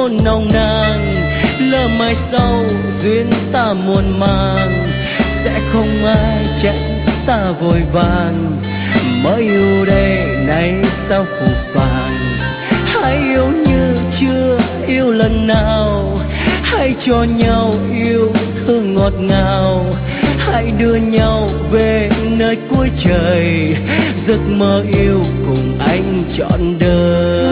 hôn nồng nàn. Lỡ mai sau duyên ta muôn màng, sẽ không ai trách ta vội vàng. Mới yêu đây này sao phũ phàng, hãy yêu như chưa yêu lần nào. Hãy cho nhau yêu thương ngọt ngào, hãy đưa nhau về nơi cuối trời, giấc mơ yêu cùng anh trọn đời.